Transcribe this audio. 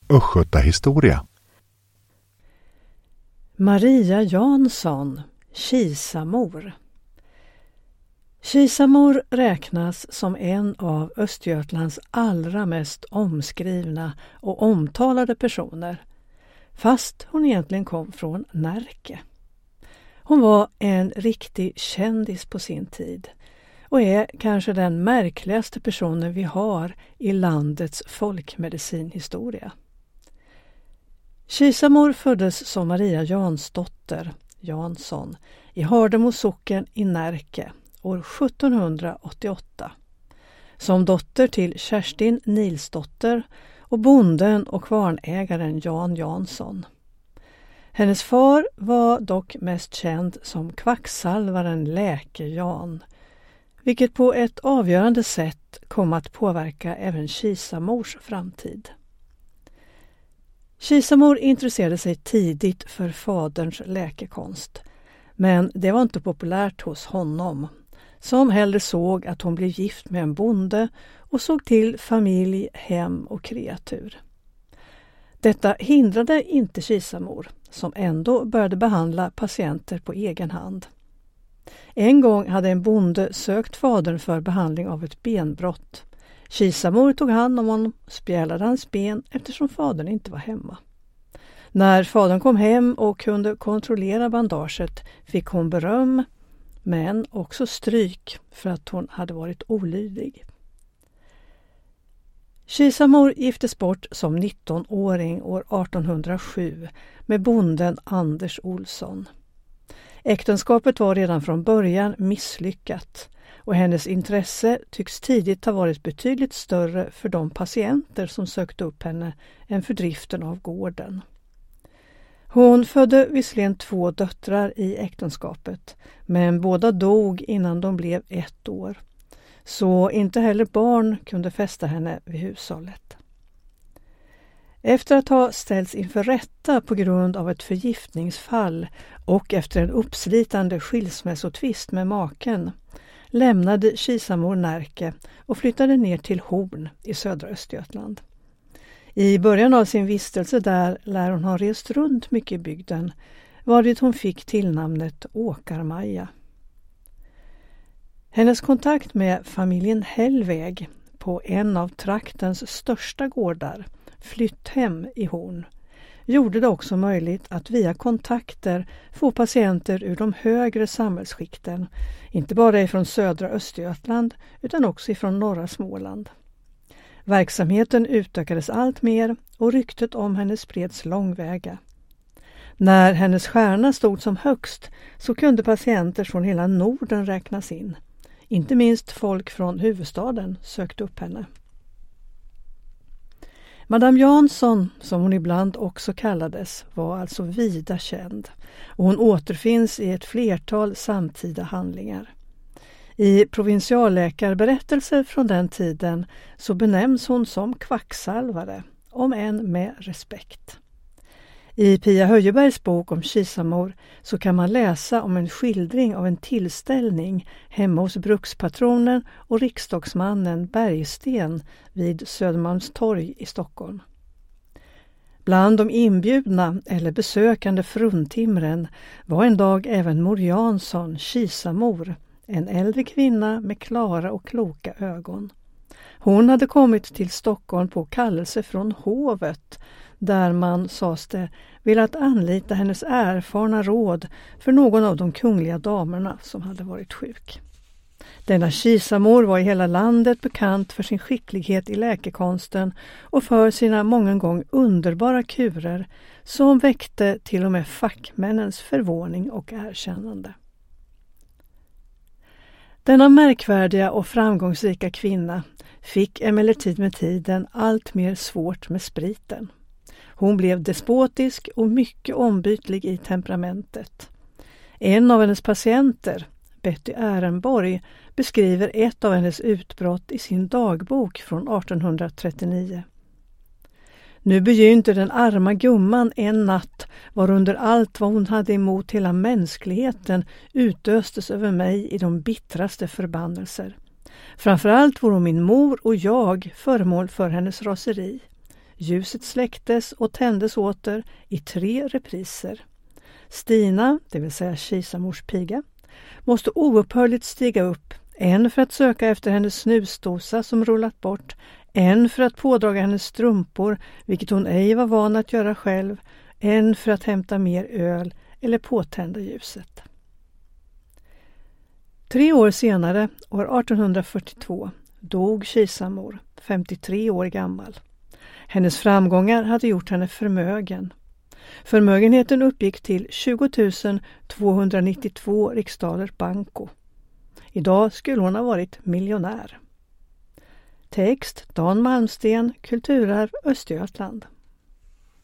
Östgötahistoria. Maria Jansson, Kisamor. Kisamor räknas som en av Östergötlands allra mest omskrivna och omtalade personer, fast hon egentligen kom från Närke. Hon var en riktig kändis på sin tid och är kanske den märkligaste personen vi har i landets folkmedicinhistoria. Kisamor föddes som Maria Jansdotter Jansson i Hardemo socken i Närke år 1788. Som dotter till Kerstin Nilsdotter och bonden och kvarnägaren Jan Jansson. Hennes far var dock mest känd som kvacksalvaren Läke Jan, vilket på ett avgörande sätt kom att påverka även Kisamors framtid. Kisamor intresserade sig tidigt för faderns läkekonst, men det var inte populärt hos honom, som hellre såg att hon blev gift med en bonde och såg till familj, hem och kreatur. Detta hindrade inte Kisamor, som ändå började behandla patienter på egen hand. En gång hade en bonde sökt fadern för behandling av ett benbrott. Kisamor tog hand om honom och spjälade hans ben eftersom fadern inte var hemma. När fadern kom hem och kunde kontrollera bandaget fick hon beröm, men också stryk för att hon hade varit olydig. Kisamor giftes bort som 19-åring år 1807 med bonden Anders Olsson. Äktenskapet var redan från början misslyckat och hennes intresse tycks tidigt ha varit betydligt större för de patienter som sökte upp henne än för driften av gården. Hon födde visserligen 2 döttrar i äktenskapet, men båda dog innan de blev 1 år. Så inte heller barn kunde fästa henne vid hushållet. Efter att ha ställts inför rätta på grund av ett förgiftningsfall och efter en uppslitande skilsmässotvist med maken lämnade Kisamor Närke och flyttade ner till Horn i södra Östergötland. I början av sin vistelse där lär hon ha rest runt mycket i bygden, varvid hon fick tillnamnet Åkarmaja. Hennes kontakt med familjen Hellväg på en av traktens största gårdar, Flytthem i Horn, gjorde det också möjligt att via kontakter få patienter ur de högre samhällsskikten, inte bara ifrån södra Östergötland utan också ifrån norra Småland. Verksamheten utökades allt mer och ryktet om henne spreds långväga. När hennes stjärna stod som högst så kunde patienter från hela Norden räknas in. Inte minst folk från huvudstaden sökte upp henne. Madame Jansson, som hon ibland också kallades, var alltså vida känd och hon återfinns i ett flertal samtida handlingar. I provinsialläkarberättelser från den tiden så benämns hon som kvacksalvare, om än med respekt. I Pia Höjebergs bok om Kisamor så kan man läsa om en skildring av en tillställning hemma hos brukspatronen och riksdagsmannen Bergsten vid Södermalmstorg i Stockholm. Bland de inbjudna eller besökande fruntimren var en dag även Mor Jansson, Kisamor, en äldre kvinna med klara och kloka ögon. Hon hade kommit till Stockholm på kallelse från hovet, där man, sades det, velat anlita hennes erfarna råd för någon av de kungliga damerna som hade varit sjuk. Denna Kisamor var i hela landet bekant för sin skicklighet i läkekonsten och för sina många gånger underbara kurer som väckte till och med fackmännens förvåning och erkännande. Denna märkvärdiga och framgångsrika kvinna fick emellertid med tiden allt mer svårt med spriten. Hon blev despotisk och mycket ombytlig i temperamentet. En av hennes patienter, Betty Ehrenborg, beskriver ett av hennes utbrott i sin dagbok från 1839. Nu begynte den arma gumman en natt, varunder allt vad hon hade emot hela mänskligheten utöstes över mig i de bittraste förbannelser. Framförallt var min mor och jag föremål för hennes raseri. Ljuset släcktes och tändes åter i 3 repriser. Stina, det vill säga kejsarmors piga, måste oupphörligt stiga upp, en för att söka efter hennes snusdosa som rullat bort, en för att pådraga hennes strumpor, vilket hon ej var van att göra själv, en för att hämta mer öl eller påtända ljuset. 3 år senare, år 1842, dog kejsarmor, 53 år gammal. Hennes framgångar hade gjort henne förmögen. Förmögenheten uppgick till 20 292 riksdaler banco. Idag skulle hon ha varit miljonär. Text Dan Malmsten, Kulturarv Östergötland.